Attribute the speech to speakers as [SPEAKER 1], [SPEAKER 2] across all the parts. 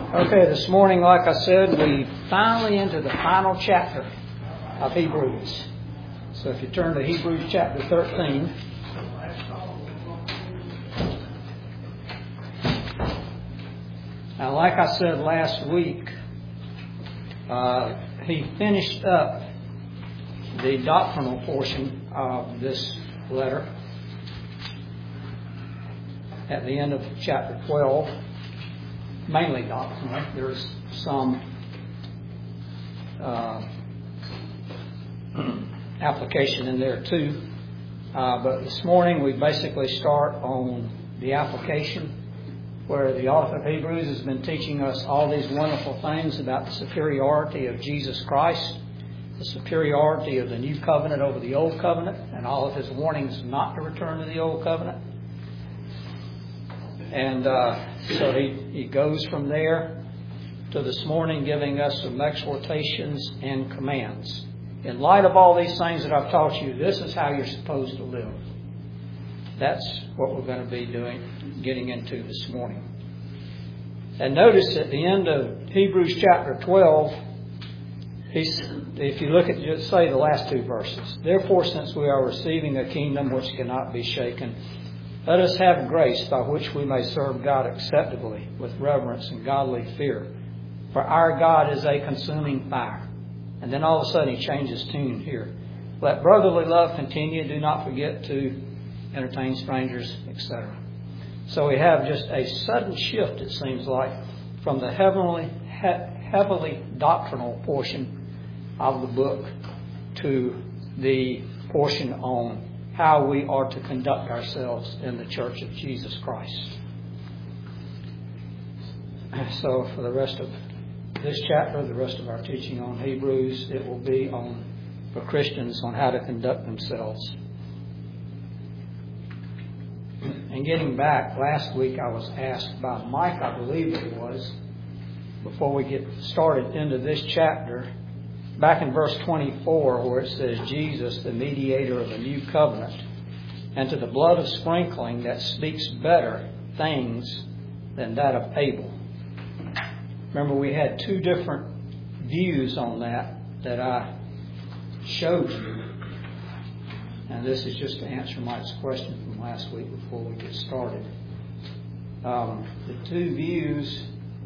[SPEAKER 1] Okay, this morning, like I said, we finally into the final chapter of Hebrews. So if you turn to Hebrews chapter 13. Now, like I said last week, he finished up the doctrinal portion of this letter at the end of chapter 12. Mainly doctrinal. There's some application in there too. But this morning we basically start on the application, where the author of Hebrews has been teaching us all these wonderful things about the superiority of Jesus Christ, the superiority of the new covenant over the old covenant, and all of his warnings not to return to the old covenant. And so he goes from there to this morning giving us some exhortations and commands. In light of all these things that I've taught you, this is how you're supposed to live. That's what we're going to be getting into this morning. And notice at the end of Hebrews chapter 12, if you look at, just say the last two verses. Therefore, since we are receiving a kingdom which cannot be shaken, let us have grace by which we may serve God acceptably with reverence and godly fear. For our God is a consuming fire. And then all of a sudden he changes tune here. Let brotherly love continue. Do not forget to entertain strangers, etc. So we have just a sudden shift, it seems like, from the heavily doctrinal portion of the book to the portion on how we are to conduct ourselves in the Church of Jesus Christ. So for the rest of this chapter, the rest of our teaching on Hebrews, it will be for Christians on how to conduct themselves. And getting back, last week I was asked by Mike, I believe it was, before we get started into this chapter, back in verse 24, where it says, Jesus, the mediator of the new covenant, and to the blood of sprinkling that speaks better things than that of Abel. Remember, we had two different views on that I showed you. And this is just to answer Mike's question from last week before we get started. The two views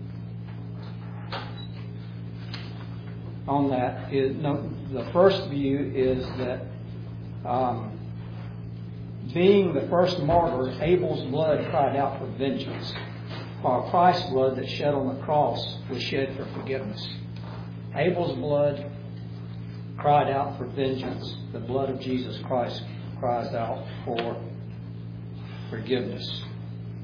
[SPEAKER 1] on that is, the first view is that being the first martyr, Abel's blood cried out for vengeance, while Christ's blood that shed on the cross was shed for forgiveness. Abel's blood cried out for vengeance. The blood of Jesus Christ cries out for forgiveness.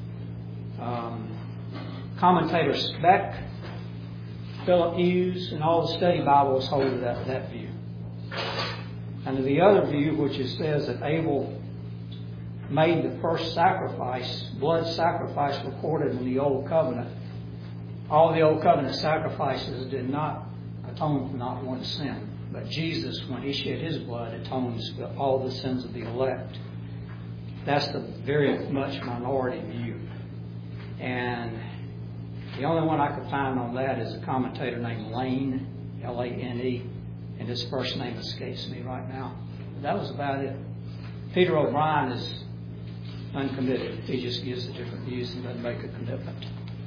[SPEAKER 1] Commentator Speck, Philip Hughes, and all the study Bibles hold to that view. And the other view, which says that Abel made the first sacrifice, blood sacrifice recorded in the Old Covenant. All the Old Covenant sacrifices did not atone for not one sin. But Jesus, when he shed his blood, atones for all the sins of the elect. That's the very much minority view. And the only one I could find on that is a commentator named Lane, Lane, and his first name escapes me right now. That was about it. Peter O'Brien is uncommitted. He just gives the different views and doesn't make a commitment.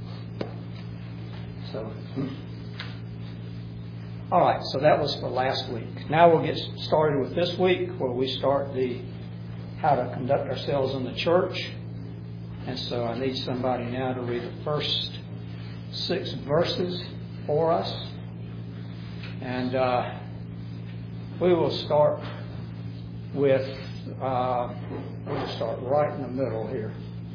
[SPEAKER 1] So, all right, so that was for last week. Now we'll get started with this week, where we start how to conduct ourselves in the church. And so I need somebody now to read the first 6 verses for us. And we will start with, we'll start right in the middle here.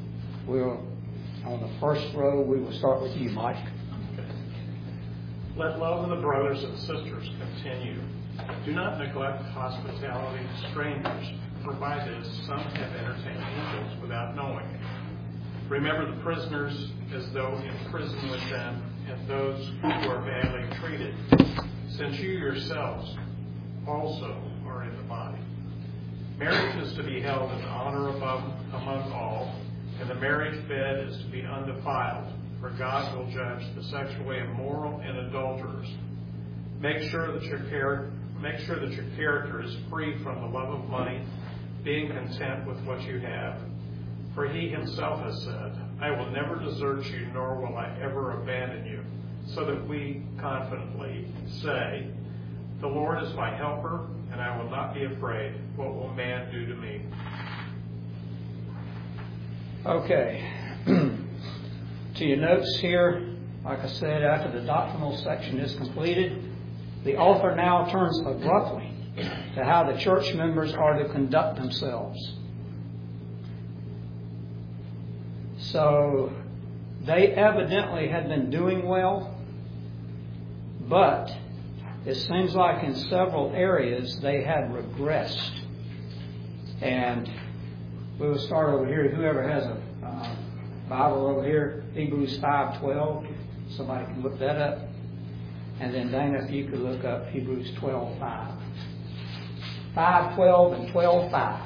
[SPEAKER 1] On the first row, we will start with you, Mike.
[SPEAKER 2] Okay. Let love of the brothers and sisters continue. Do not neglect hospitality to strangers, for by this some have entertained angels without knowing it. Remember the prisoners as though in prison with them, and those who are badly treated, since you yourselves also are in the body. Marriage is to be held in honor among all, and the marriage bed is to be undefiled, for God will judge the sexually immoral and adulterers. Make sure that your character is free from the love of money, being content with what you have. For he himself has said, I will never desert you, nor will I ever abandon you. So that we confidently say, the Lord is my helper, and I will not be afraid. What will man do to me?
[SPEAKER 1] Okay. To your notes here, like I said, after the doctrinal section is completed, the author now turns abruptly to how the church members are to conduct themselves. So, they evidently had been doing well, but it seems like in several areas they had regressed. And we will start over here. Whoever has a Bible over here, Hebrews 5:12. Somebody can look that up. And then Dana, if you could look up Hebrews 12:5. 5:12 and 12:5.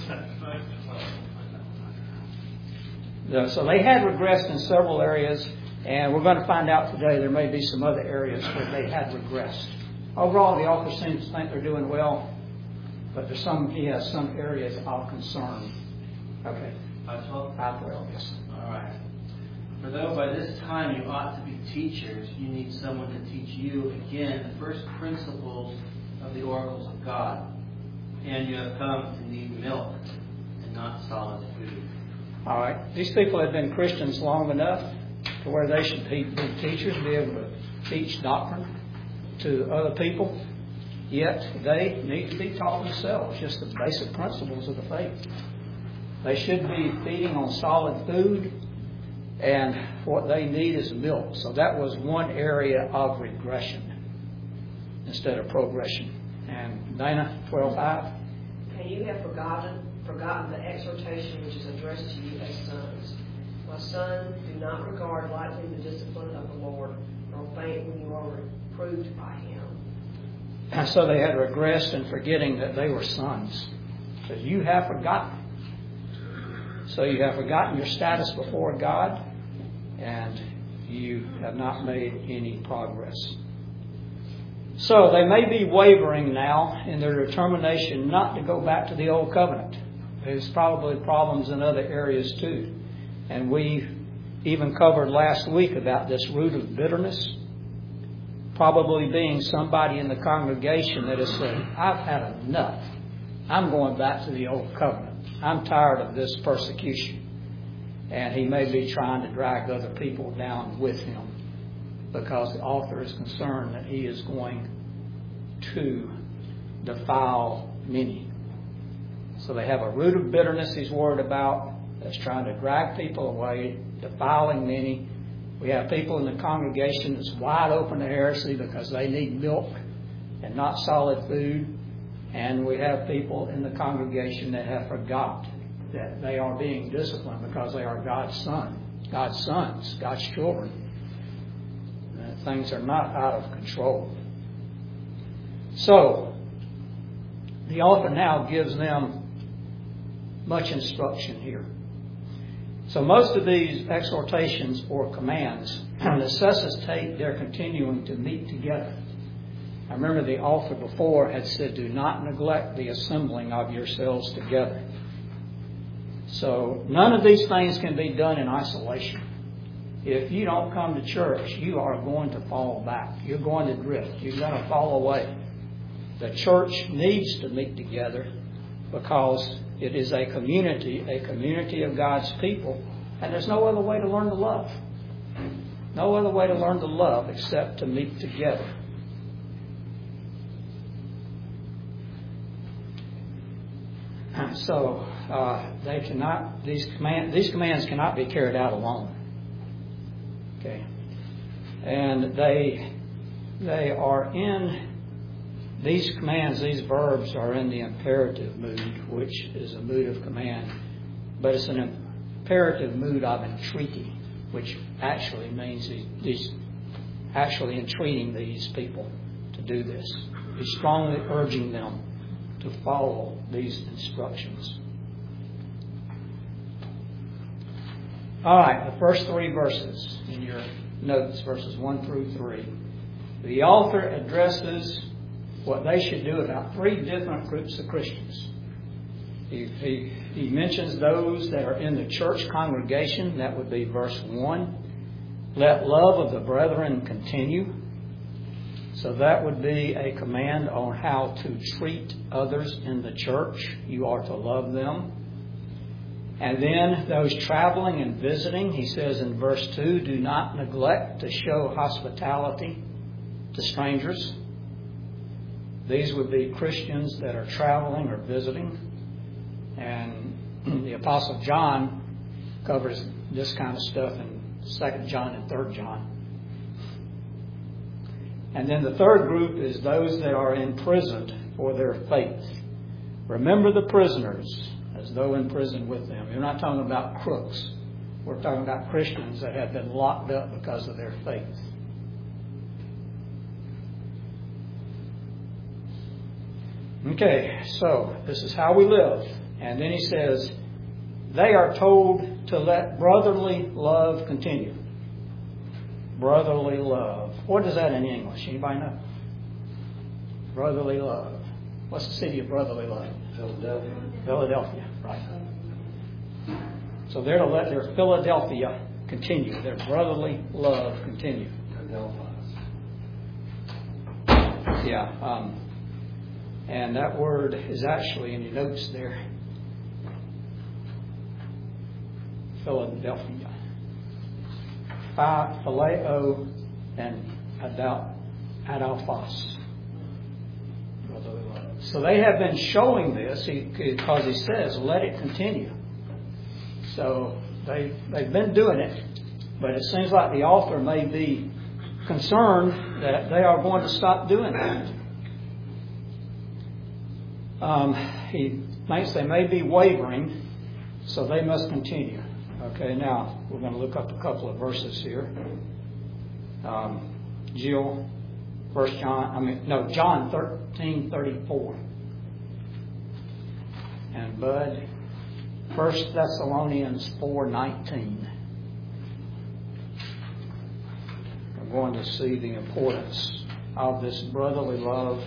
[SPEAKER 1] So they had regressed in several areas, and we're going to find out today there may be some other areas where they had regressed. Overall, the author seems to think they're doing well, but he has some areas of concern. Okay.
[SPEAKER 3] 5:12?
[SPEAKER 1] 5:12, yes.
[SPEAKER 3] All right. For though by this time you ought to be teachers, you need someone to teach you again the first principles of the oracles of God. And you have come to need milk and not solid food.
[SPEAKER 1] All right. These people have been Christians long enough to where they should be teachers, be able to teach doctrine to other people. Yet they need to be taught themselves just the basic principles of the faith. They should be feeding on solid food, and what they need is milk. So that was one area of regression instead of progression. And Dana, 12:5.
[SPEAKER 4] And you have forgotten the exhortation which is addressed to you as sons. My son, do not regard lightly the discipline of the Lord, nor faint when you are reproved by him.
[SPEAKER 1] And so they had regressed in forgetting that they were sons. So you have forgotten. So you have forgotten your status before God, and you have not made any progress. So they may be wavering now in their determination not to go back to the old covenant. There's probably problems in other areas too. And we even covered last week about this root of bitterness. Probably being somebody in the congregation that has said, I've had enough. I'm going back to the old covenant. I'm tired of this persecution. And he may be trying to drag other people down with him because the author is concerned that he is going to defile many. So they have a root of bitterness he's worried about that's trying to drag people away, defiling many. We have people in the congregation that's wide open to heresy because they need milk and not solid food. And we have people in the congregation that have forgotten that they are being disciplined because they are God's sons, God's children. And things are not out of control. So, the author now gives them much instruction here. So most of these exhortations or commands necessitate their continuing to meet together. I remember the author before had said, do not neglect the assembling of yourselves together. So none of these things can be done in isolation. If you don't come to church, you are going to fall back. You're going to drift. You're going to fall away. The church needs to meet together because it is a community of God's people, and there's no other way to learn to love. No other way to learn to love except to meet together. So these commands cannot be carried out alone. Okay, and they are in these commands. These verbs are in the imperative mood, which is a mood of command, but it's an imperative mood of entreaty, which actually means he's actually entreating these people to do this. He's strongly urging them to follow these instructions. All right, the first 3 verses in your notes, verses 1 through 3. The author addresses what they should do about 3 different groups of Christians. He mentions those that are in the church congregation. That would be verse 1. Let love of the brethren continue. So that would be a command on how to treat others in the church. You are to love them. And then those traveling and visiting, he says in verse 2, do not neglect to show hospitality to strangers. These would be Christians that are traveling or visiting. And the Apostle John covers this kind of stuff in 2 John and 3 John. And then the third group is those that are imprisoned for their faith. Remember the prisoners as though in prison with them. We're not talking about crooks. We're talking about Christians that have been locked up because of their faith. Okay, so this is how we live. And then he says, they are told to let brotherly love continue. Brotherly love. What is that in English? Anybody know? Brotherly love. What's the city of brotherly love?
[SPEAKER 5] Philadelphia.
[SPEAKER 1] Philadelphia, right. So they're to let their Philadelphia continue, their brotherly love continue. Yeah. And that word is actually in your notes there. Philadelphia. Phileo and adelphos. So they have been showing this because he says, let it continue. So they've been doing it, but it seems like the author may be concerned that they are going to stop doing that. He thinks they may be wavering, so they must continue. Okay, now we're going to look up a couple of verses here. Jill, John 13:34. And Bud, 1 Thessalonians 4:19. We're going to see the importance of this brotherly love.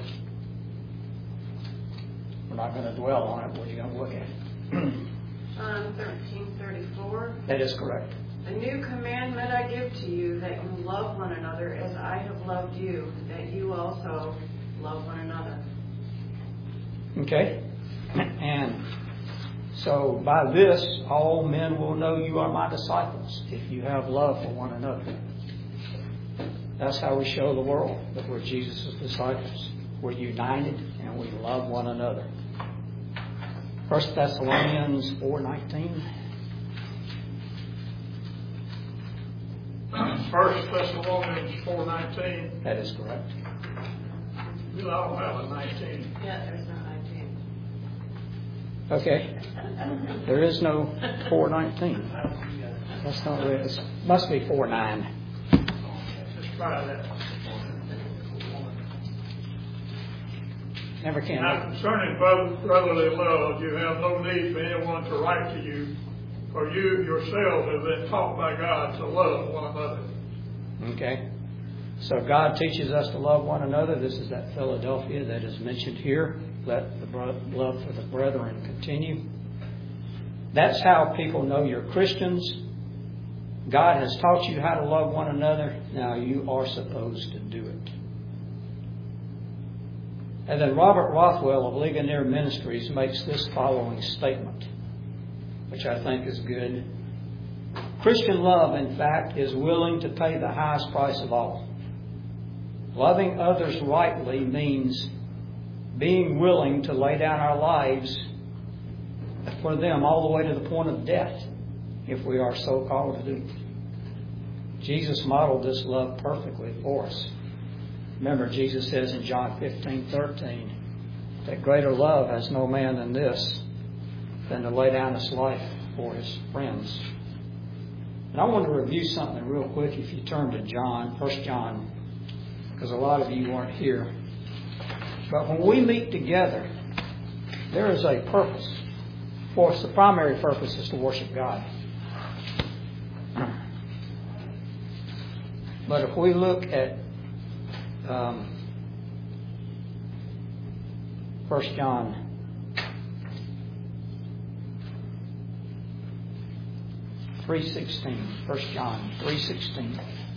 [SPEAKER 1] We're not going to dwell on it. What are you going to look at?
[SPEAKER 6] John 13:34.
[SPEAKER 1] That is correct.
[SPEAKER 6] A new commandment I give to you, that you love one another as I have loved you, that you also love one another.
[SPEAKER 1] Okay? And so by this, all men will know you are my disciples, if you have love for one another. That's how we show the world that we're Jesus' disciples. We're united and we love one another. 1 Thessalonians 4:19.
[SPEAKER 7] 1 Thessalonians 4:19.
[SPEAKER 1] That is correct.
[SPEAKER 7] We don't have a 19.
[SPEAKER 6] Yeah, there's no 19.
[SPEAKER 1] Okay. There is no 4:19. That's not really. It must be 4:9.
[SPEAKER 7] Just try that.
[SPEAKER 1] Never can.
[SPEAKER 7] Now, concerning brotherly love, you have no need for anyone to write to you, for you yourselves have been taught by God to love one another.
[SPEAKER 1] Okay. So God teaches us to love one another. This is that Philadelphia that is mentioned here. Let the love for the brethren continue. That's how people know you're Christians. God has taught you how to love one another. Now you are supposed to do it. And then Robert Rothwell of Ligonier Ministries makes this following statement, which I think is good. Christian love, in fact, is willing to pay the highest price of all. Loving others rightly means being willing to lay down our lives for them all the way to the point of death, if we are so called to do. Jesus modeled this love perfectly for us. Remember, Jesus says in John 15:13 that greater love has no man than this, than to lay down his life for his friends. And I want to review something real quick if you turn to John, 1 John, because a lot of you weren't here. But when we meet together, there is a purpose. For us, the primary purpose is to worship God. But if we look at 1 John 3:16, 1 John 3:16.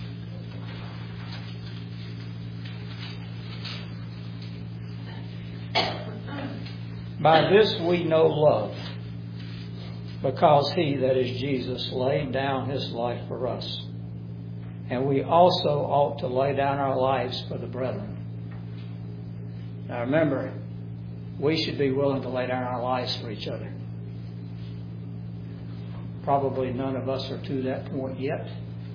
[SPEAKER 1] By this we know love, because He, that is Jesus, laid down His life for us. And we also ought to lay down our lives for the brethren. Now remember, we should be willing to lay down our lives for each other. Probably none of us are to that point yet.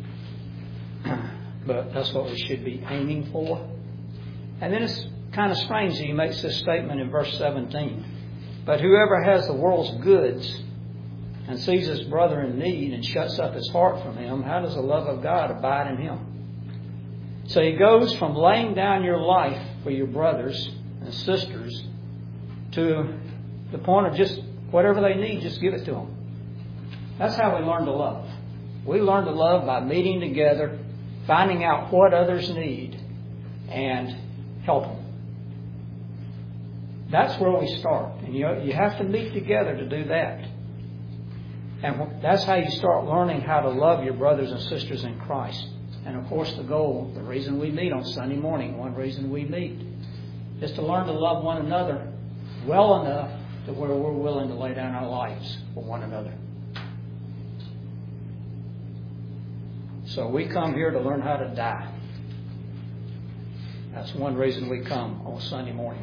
[SPEAKER 1] But that's what we should be aiming for. And then it's kind of strange that He makes this statement in verse 17. But whoever has the world's goods and sees his brother in need and shuts up his heart from him, how does the love of God abide in him? So he goes from laying down your life for your brothers and sisters to the point of just whatever they need, just give it to them. That's how we learn to love. We learn to love by meeting together, finding out what others need, and help them. That's where we start. And you have to meet together to do that. And that's how you start learning how to love your brothers and sisters in Christ. And of course the goal, the reason we meet on Sunday morning, one reason we meet, is to learn to love one another well enough to where we're willing to lay down our lives for one another. So we come here to learn how to die. That's one reason we come on Sunday morning.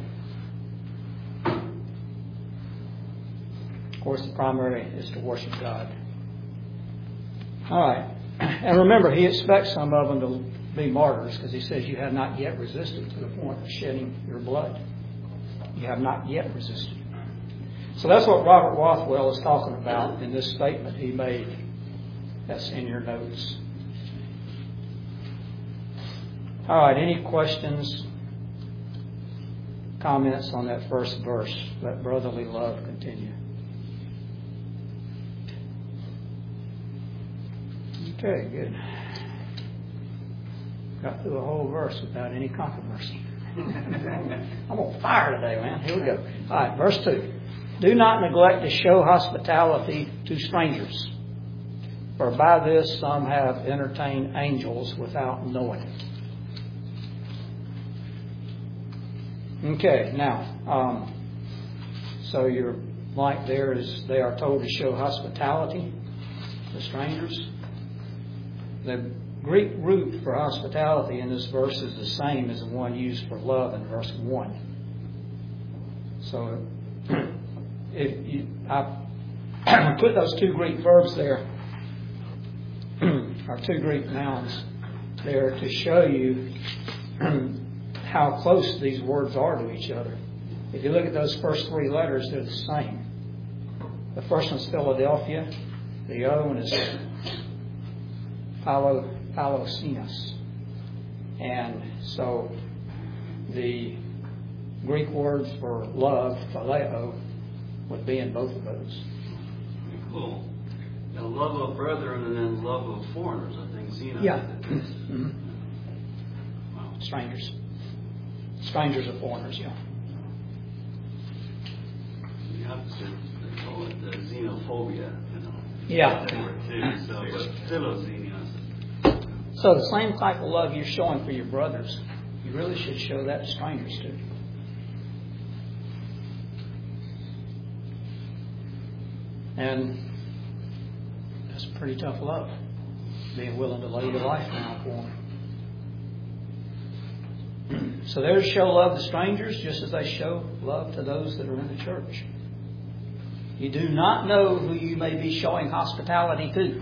[SPEAKER 1] Of course, the primary is to worship God. All right. And remember, He expects some of them to be martyrs because He says you have not yet resisted to the point of shedding your blood. You have not yet resisted. So that's what Robert Rothwell is talking about in this statement he made. That's in your notes. All right. Any questions, comments on that first verse? Let brotherly love continue. Okay, good. Got through a whole verse without any controversy. I'm on fire today, man. Here we go. All right, verse 2. Do not neglect to show hospitality to strangers, for by this some have entertained angels without knowing it. Okay, now, so your blank there is they are told to show hospitality to strangers. The Greek root for hospitality in this verse is the same as the one used for love in verse 1. So I put those two Greek verbs there, or two Greek nouns there to show you how close these words are to each other. If you look at those first three letters, they're the same. The first one's Philadelphia. The other one is Philoxenos. And so the Greek words for love, phileo, would be in both of those.
[SPEAKER 5] Cool. The love of brethren and then love of foreigners, I think. Zeno.
[SPEAKER 1] Yeah. Mm-hmm. Wow. Strangers. Strangers are foreigners, yeah.
[SPEAKER 5] You have to they call it xenophobia, you know.
[SPEAKER 1] Yeah.
[SPEAKER 5] Too, so, but philoxenos.
[SPEAKER 1] So the same type of love you're showing for your brothers, you really should show that to strangers too. And that's pretty tough love, being willing to lay your life down for them. So they're to show love to strangers just as they show love to those that are in the church. You do not know who you may be showing hospitality to.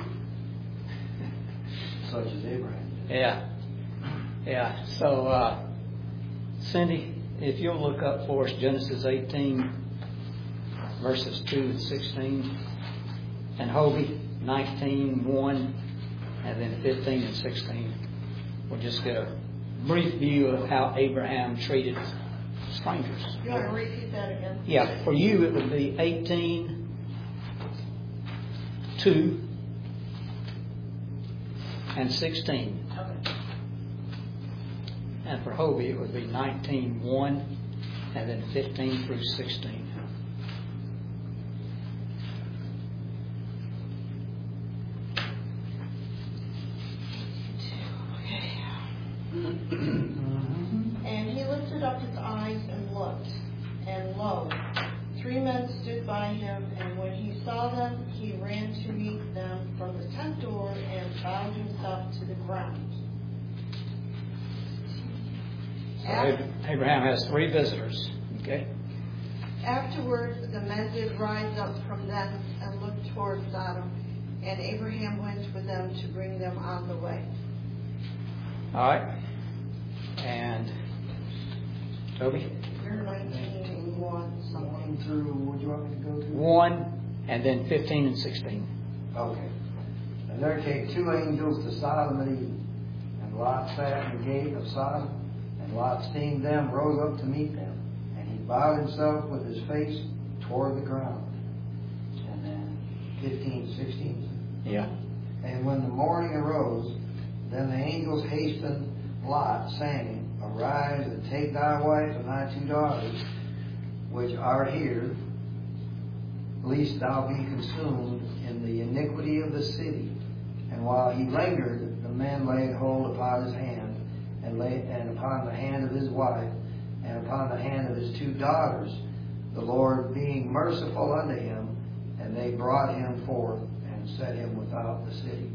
[SPEAKER 5] Such as Abraham.
[SPEAKER 1] Yeah. Yeah. So, Cindy, if you'll look up for us Genesis 18, verses 2 and 16, and Hobie 19:1, and then 15 and 16. We'll just get a brief view of how Abraham treated strangers.
[SPEAKER 4] You want to repeat that again?
[SPEAKER 1] Yeah, for you it would be 18:2 and 16.
[SPEAKER 4] Okay.
[SPEAKER 1] And for Hobie, it would be 19:1 and then 15 through 16.
[SPEAKER 8] And he lifted up his eyes and looked, and lo, 3 men stood by him, and when he saw them, he ran to meet them from the tent door and bowed himself to the ground.
[SPEAKER 1] So Abraham has 3 visitors. Okay.
[SPEAKER 8] Afterwards, the men did rise up from thence and looked toward Sodom, and Abraham went with them to bring them on the way.
[SPEAKER 1] All right. And Toby?
[SPEAKER 8] You're 19:1 something.
[SPEAKER 9] Through, would you want me to go to?
[SPEAKER 1] 1 and then 15 and 16.
[SPEAKER 9] Okay. And there came 2 angels to Sodom and Eden, and Lot sat in the gate of Sodom, and Lot seeing them rose up to meet them, and he bowed himself with his face toward the ground. And then 15, 16.
[SPEAKER 1] Yeah.
[SPEAKER 9] And when the morning arose, then the angels hastened Lot, saying, Arise and take thy wife and thy 2 daughters, which are here, lest thou be consumed in the iniquity of the city. And while he lingered, the men laid hold upon his hand, and upon the hand of his wife, and upon the hand of his 2 daughters, the Lord being merciful unto him, and they brought him forth and set him without the city.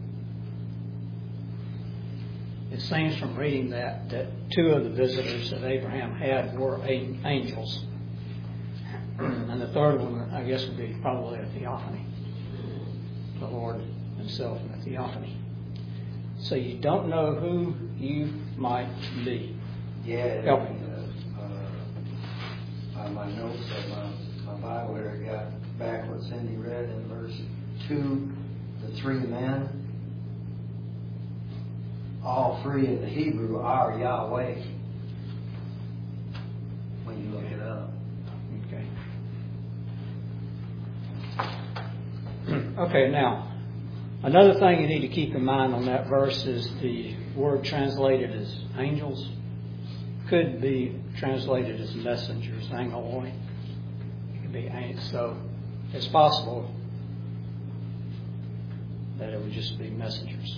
[SPEAKER 1] It seems from reading that 2 of the visitors that Abraham had were angels. And the third one, I guess, would be probably a theophany. The Lord himself in a theophany. So you don't know who you might be.
[SPEAKER 9] Yeah.
[SPEAKER 1] Help me.
[SPEAKER 9] On my notes of my Bible here, I got back what Cindy read in verse 2, the 3 men. All 3 in the Hebrew are Yahweh when you look it up.
[SPEAKER 1] Okay. Okay, now, another thing you need to keep in mind on that verse is the word translated as angels could be translated as messengers, angeloi. It could be so it's possible that it would just be messengers.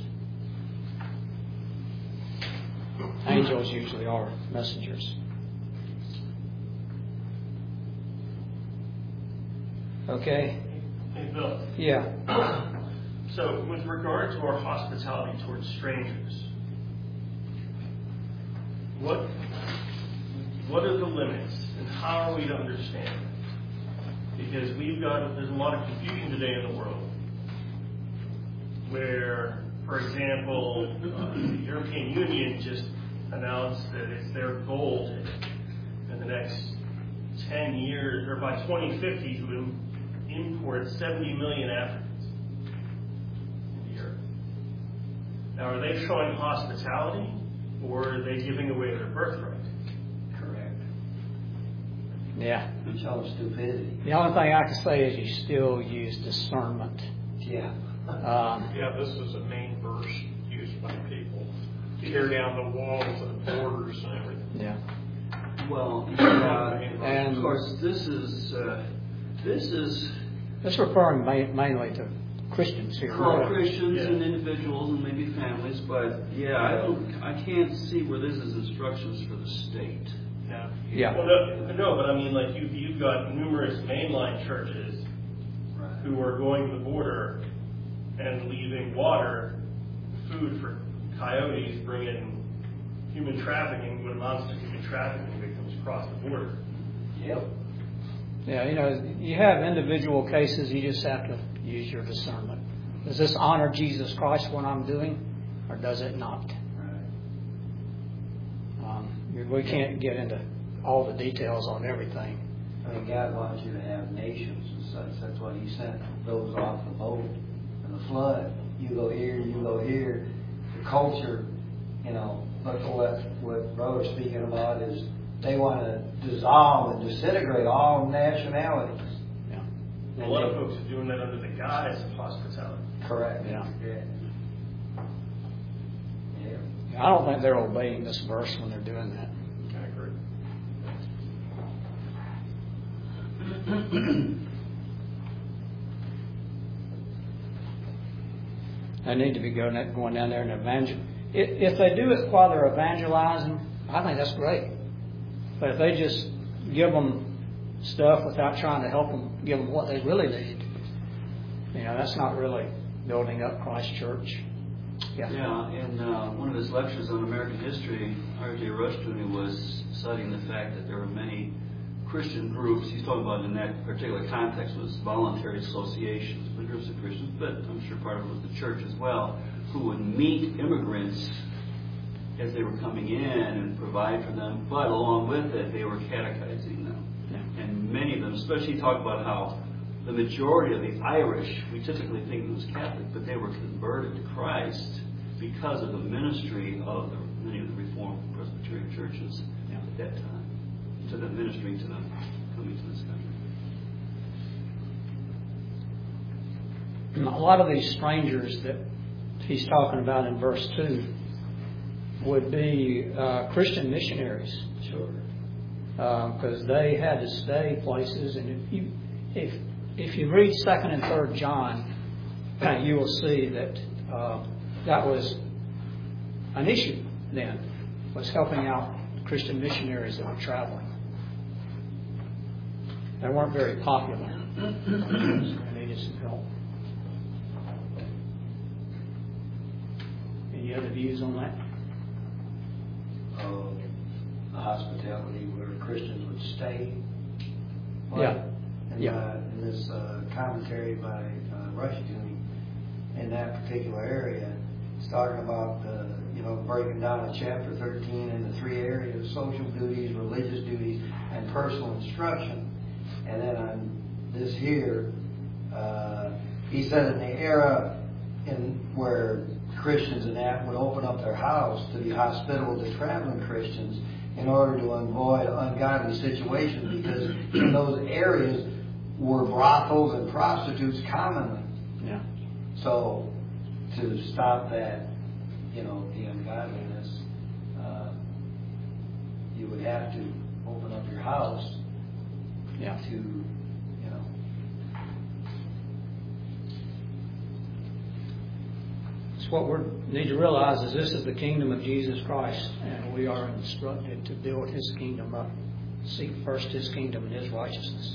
[SPEAKER 1] Angels usually are messengers. Okay?
[SPEAKER 10] Hey, Bill.
[SPEAKER 1] Yeah.
[SPEAKER 10] So, with regard to our hospitality towards strangers, what are the limits, and how are we to understand it? Because there's a lot of confusion today in the world, where, for example, the European Union just announced that it's their goal in the next 10 years, or by 2050, to import 70 million Africans into Europe. Now, are they showing hospitality, or are they giving away their birthright?
[SPEAKER 9] Correct.
[SPEAKER 1] Yeah.
[SPEAKER 9] Showing stupidity.
[SPEAKER 1] The only thing I can say is you still use discernment.
[SPEAKER 9] Yeah.
[SPEAKER 2] Yeah, this is a main verse used by people. Tear down the walls and the borders and everything.
[SPEAKER 1] Yeah.
[SPEAKER 5] Well,
[SPEAKER 1] and
[SPEAKER 5] of course, this is
[SPEAKER 1] it's referring mainly to Christians here.
[SPEAKER 5] for Christians and individuals and maybe families, but I can't see where this is instructions for the state.
[SPEAKER 1] Yeah.
[SPEAKER 10] Well, no, but I mean, like you've got numerous mainline churches who are going to the border and leaving water, food for coyotes, bringing human trafficking, what amounts to human trafficking victims across the border.
[SPEAKER 9] Yep.
[SPEAKER 1] Yeah, you have individual cases, you just have to use your discernment. Does this honor Jesus Christ what I'm doing, or does it not? We can't get into all the details on everything.
[SPEAKER 9] I mean, God wants you to have nations and such. That's why He sent those off the boat in the flood. You go here, you go here. The culture, look what Brother's speaking about is they want to dissolve and disintegrate all nationalities.
[SPEAKER 1] Yeah.
[SPEAKER 10] A lot of folks are doing that under the guise of hospitality.
[SPEAKER 9] Correct.
[SPEAKER 1] Yeah. I don't think they're obeying this verse when they're doing that.
[SPEAKER 2] I agree.
[SPEAKER 1] They need to be going down there and evangelize. If they do it while they're evangelizing, I think that's great. But if they just give them stuff without trying to help them, give them what they really need, that's not really building up Christ Church.
[SPEAKER 5] Yeah, in one of his lectures on American history, R.J. Rushdoony was citing the fact that there were many Christian groups. He's talking about in that particular context was voluntary associations, but groups of Christians, but I'm sure part of it was the church as well, who would meet immigrants as they were coming in and provide for them, but along with it, they were catechizing them. Yeah. And many of them, especially talk about how the majority of the Irish, we typically think it was Catholic, but they were converted to Christ because of the ministry of many of the Reformed Presbyterian churches at that time, to them ministering to them coming to this country.
[SPEAKER 1] A lot of these strangers that he's talking about in verse 2 would be Christian missionaries.
[SPEAKER 9] Sure.
[SPEAKER 1] Because they had to stay places, and if you read 2nd and 3rd John, you will see that that was an issue then, was helping out Christian missionaries that were traveling. They weren't very popular, so they needed some help. Any other views on that?
[SPEAKER 9] Hospitality where Christians would stay.
[SPEAKER 1] Yeah.
[SPEAKER 9] In this commentary by Rushdoony, in that particular area, it's talking about breaking down in chapter 13 into 3 areas: social duties, religious duties, and personal instruction. And then on this here, he said in the era where Christians and that would open up their house to be hospitable to traveling Christians in order to avoid ungodly situations, because in those areas were brothels and prostitutes commonly.
[SPEAKER 1] Yeah.
[SPEAKER 9] So to stop that, the ungodliness, you would have to open up your house to,
[SPEAKER 1] What we need to realize is this is the kingdom of Jesus Christ, and we are instructed to build His kingdom up. Seek first His kingdom and His righteousness.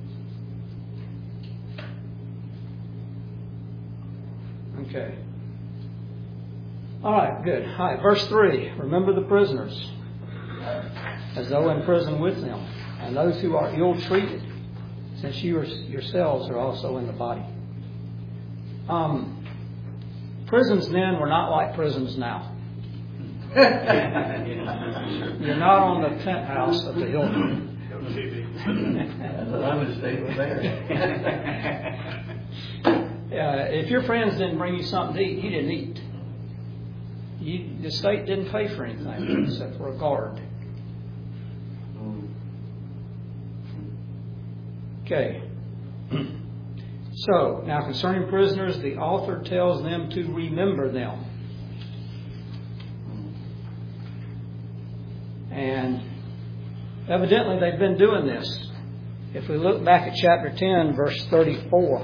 [SPEAKER 1] Okay. All right, good. All right, verse 3. Remember the prisoners, as though in prison with them, and those who are ill-treated, since you yourselves are also in the body. Prisons then were not like prisons now. You're not on the penthouse of the Hilton.
[SPEAKER 9] I would stay there.
[SPEAKER 1] If your friends didn't bring you something to eat, you didn't eat. The state didn't pay for anything except for a guard. Okay. So, now concerning prisoners, the author tells them to remember them. And evidently they've been doing this. If we look back at chapter 10, verse 34.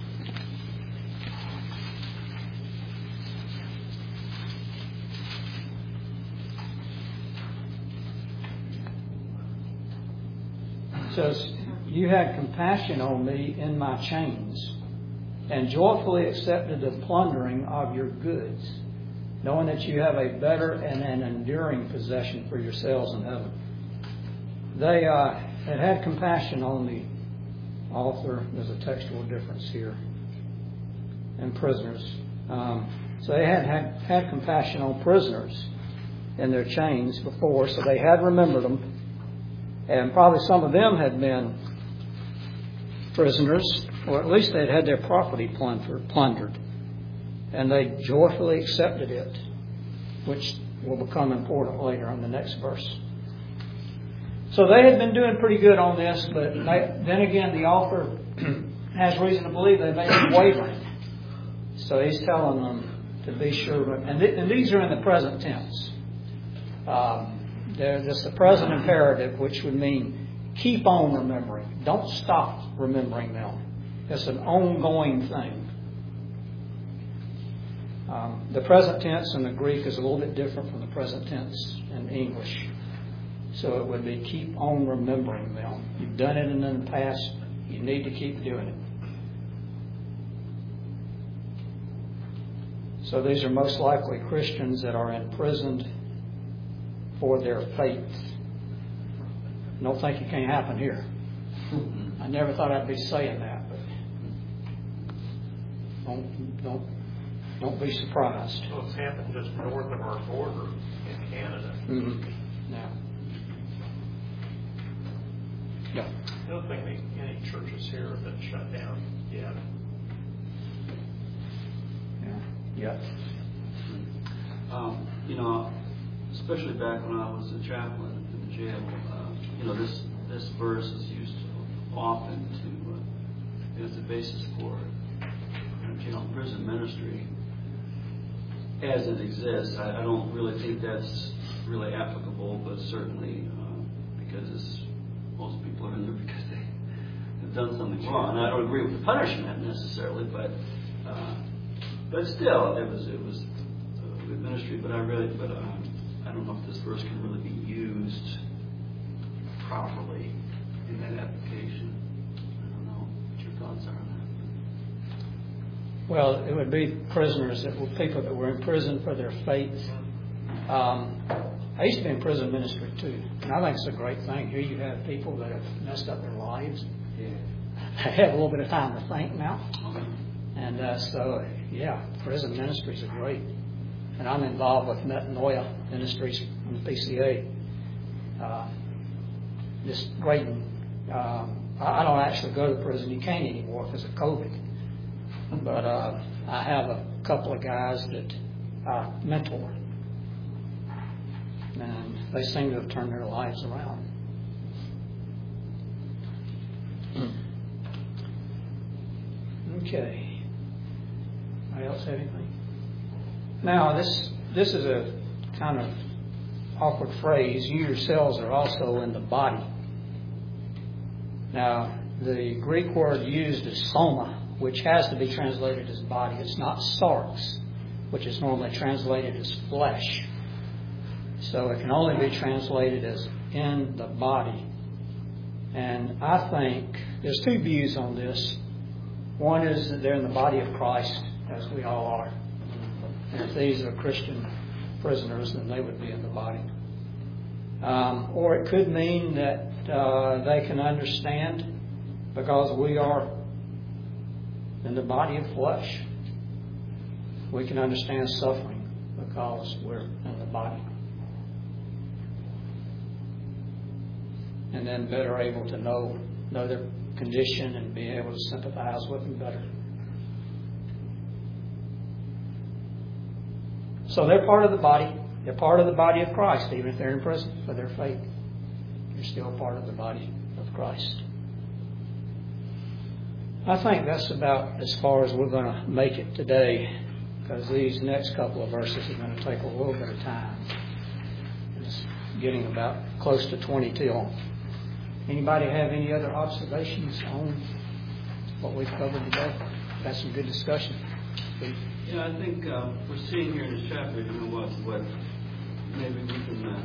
[SPEAKER 1] It says, "You had compassion on me in my chains, and joyfully accepted the plundering of your goods, knowing that you have a better and an enduring possession for yourselves in heaven." They had compassion on the author. There's a textual difference here. And prisoners. So they had compassion on prisoners in their chains before, so they had remembered them. And probably some of them had been prisoners, or at least they'd had their property plundered. And they joyfully accepted it, which will become important later in the next verse. So they had been doing pretty good on this, but then again, the author has reason to believe they may be wavering. So he's telling them, to be sure. And these are in the present tense. There's the present imperative, which would mean keep on remembering. Don't stop remembering them. It's an ongoing thing. The present tense in the Greek is a little bit different from the present tense in English. So it would be keep on remembering them. You've done it in the past. You need to keep doing it. So these are most likely Christians that are imprisoned for their faith. Don't think it can't happen here. I never thought I'd be saying that, but don't be surprised.
[SPEAKER 2] Well, it's happened just north of our border in Canada.
[SPEAKER 1] Mm-hmm. Yeah. Yeah.
[SPEAKER 2] I don't think any churches here have been shut down yet.
[SPEAKER 1] Yeah.
[SPEAKER 5] Especially back when I was a chaplain in the jail, this verse is used often as the basis for jail and prison ministry as it exists. I don't really think that's really applicable, but certainly because most people are in there because they have done something wrong. And I don't agree with the punishment necessarily, but still, it was good ministry. But I don't know if this verse can really be used properly in that application. I don't know what your thoughts are on that.
[SPEAKER 1] Well, it would be prisoners people that were in prison for their faith. I used to be in prison ministry too, and I think it's a great thing. Here you have people that have messed up their lives.
[SPEAKER 5] Yeah.
[SPEAKER 1] They have a little bit of time to think now. And prison ministries are great. And I'm involved with Metanoia Ministries from the PCA. Just great. I don't actually go to prison. You can't anymore because of COVID. But I have a couple of guys that I mentor. And they seem to have turned their lives around. Okay. Anybody else have anything? Now, this is a kind of awkward phrase. You yourselves are also in the body. Now, the Greek word used is soma, which has to be translated as body. It's not sarx, which is normally translated as flesh. So it can only be translated as in the body. And I think there's two views on this. One is that they're in the body of Christ, as we all are. And if these are Christian prisoners, then they would be in the body. Or it could mean that they can understand because we are in the body of flesh. We can understand suffering because we're in the body. And then better able to know their condition and be able to sympathize with them better. So they're part of the body. They're part of the body of Christ, even if they're in prison for their faith. They're still part of the body of Christ. I think that's about as far as we're going to make it today, because these next couple of verses are going to take a little bit of time. It's getting about close to 20 till. Anybody have any other observations on what we've covered today? That's some good discussion.
[SPEAKER 5] Yeah, I think we're seeing here in this chapter, what maybe we can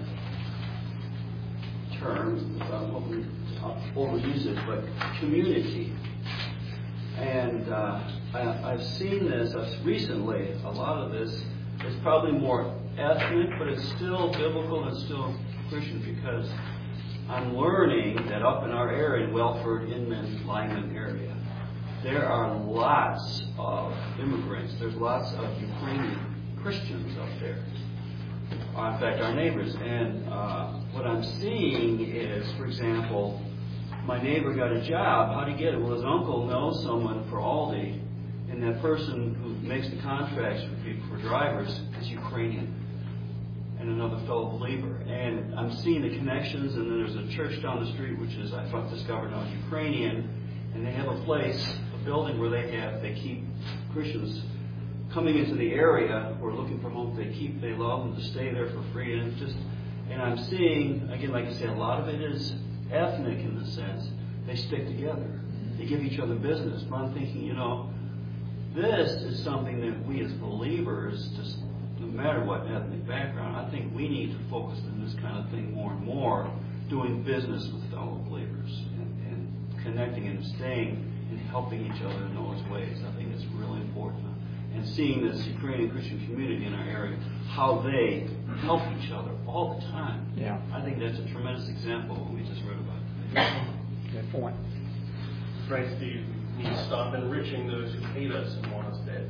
[SPEAKER 5] term, overuse it, but community. And I've seen this recently. A lot of this is probably more ethnic, but it's still biblical and still Christian, because I'm learning that up in our area, in Welford, Inman, Lyman area, there are lots of immigrants. There's lots of Ukrainian Christians up there. In fact, our neighbors. And what I'm seeing is, for example, my neighbor got a job. How did he get it? Well, his uncle knows someone for Aldi, and that person who makes the contracts for people, for drivers, is Ukrainian, and another fellow believer. And I'm seeing the connections, and then there's a church down the street, which is, I've discovered now, Ukrainian, and they have a place, a building where they keep Christians coming into the area who are looking for homes. They love them to stay there for free. And I'm seeing, again, like I say, a lot of it is ethnic in the sense they stick together. They give each other business. But I'm thinking, this is something that we as believers, just no matter what ethnic background, I think we need to focus on this kind of thing more and more, doing business with fellow believers and connecting and staying and helping each other in those ways. I think it's really important. And seeing this Ukrainian Christian community in our area, how they help each other all the time.
[SPEAKER 1] Yeah.
[SPEAKER 5] I think that's a tremendous example of what we just read about.
[SPEAKER 1] Good point.
[SPEAKER 10] Right, Steve, we need to stop enriching those who hate us and want us dead.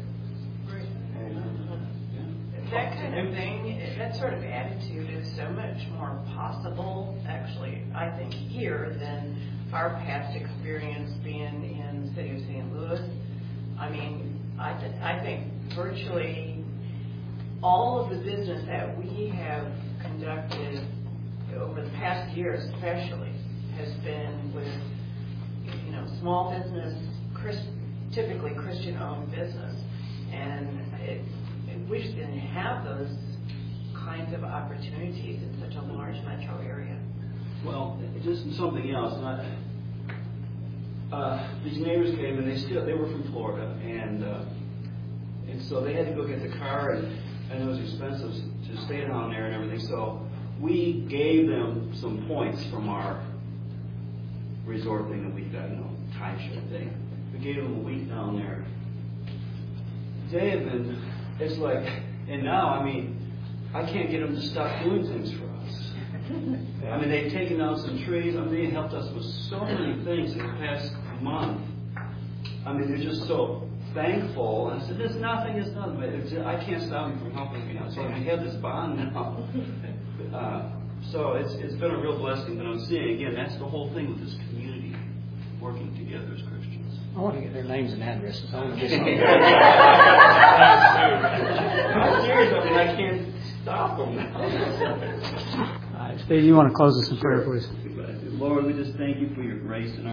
[SPEAKER 6] That kind of thing, that sort of attitude is so much more possible, actually, I think, here than our past experience being in the city of St. Louis. I mean, I think virtually all of the business that we have conducted over the past year especially has been with, small business, typically Christian-owned business. And we just didn't have those kinds of opportunities in such a large metro area.
[SPEAKER 5] Well, just something else. These neighbors came, and they were from Florida, and so they had to go get the car, and it was expensive to stay down there and everything. So we gave them some points from our resort thing that we got, timeshare thing. We gave them a week down there. They have been. It's like, and now, I can't get them to stop doing things for us. They've taken down some trees. They helped us with so many things in the past month. They're just so thankful. And I said, there's nothing, I can't stop them from helping me out. So we have this bond now. So it's been a real blessing. But I'm seeing, again, that's the whole thing with this community working together as Christians.
[SPEAKER 1] I want to get their names and addresses. I want to get
[SPEAKER 5] I'm serious. I can't stop them now.
[SPEAKER 1] All right, Steve, you want to close us in prayer, please?
[SPEAKER 5] Lord, we just thank you for your grace and